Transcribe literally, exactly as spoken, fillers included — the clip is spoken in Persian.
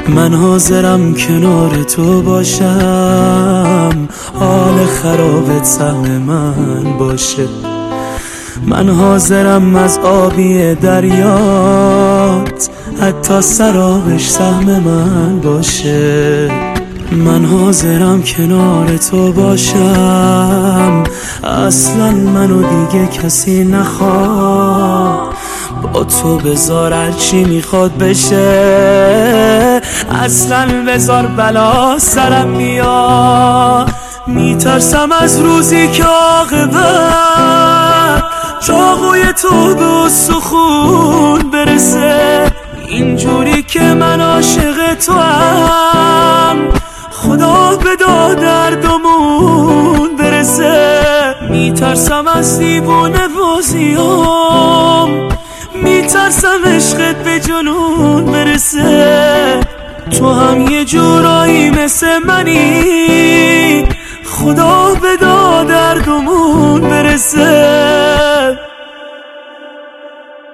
من حاضرم کنار تو باشم، حال خرابت سهم من باشه. من حاضرم از آبی دریات حتی سرابش سهم من باشه. من حاضرم کنار تو باشم، اصلا منو دیگه کسی نخواد. با تو بذار هرچی میخواد بشه، اصلا بذار بلا سرم میاد. میترسم از روزی که عاقبت چاقوی تو به استخون برسه. اینجوری که من عاشق تو هم، خدا به دردمون برسه. میترسم از دیوونه بازیام، میترسم عشقت به جنون برسه. تو هم یه جورایی مثل منی، خدا به دردمون برسه.